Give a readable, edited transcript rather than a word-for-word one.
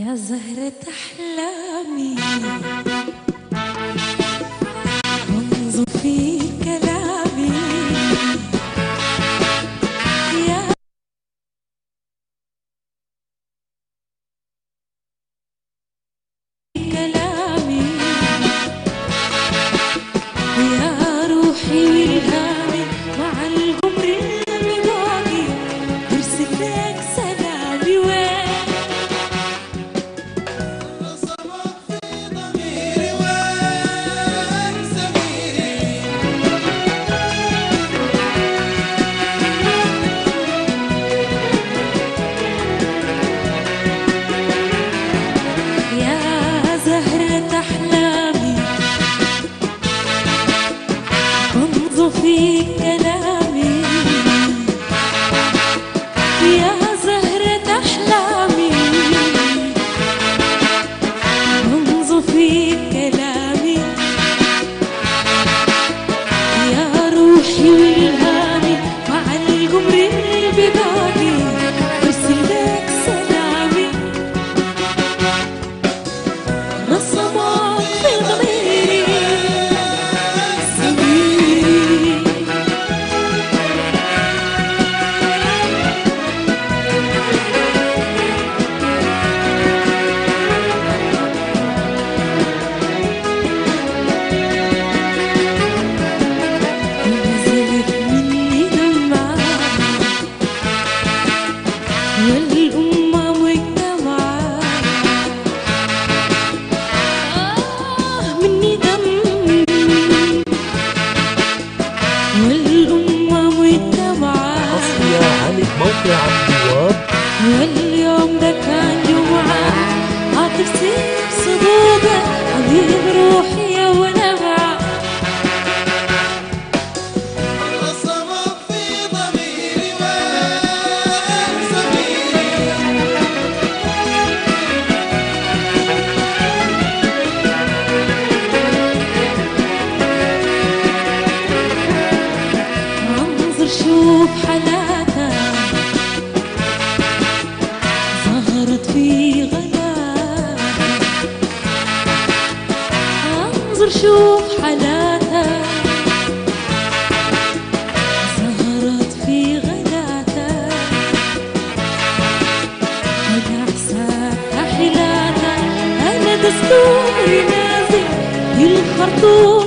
يا زهرة أحلامي انظر في كلامي يا كلامي ويا روحي والهامي مع العمر اللي باقي ارسل لك سلامي وين في كلامي يا زهرة أحلامي انظر في كلامي يا روحي والهامي مع العمر اللي باقي ارسل لك سلامي رسمك في ضميري والأمة مجتمعة مني دم والأمة مجتمعة حصري على موقع عبدالوهاب. واليوم ده كان جمعة عاطف سيف صدوقة حبيب روحي يا ونبعة رسمك في ضميري وانسى انظر شوف حالاتها ظهرت في غلاتها انظر شوف حالاتها ظهرت في غلاتها وبإحساسها حلاتها أنا دستوري نازل للخرطوم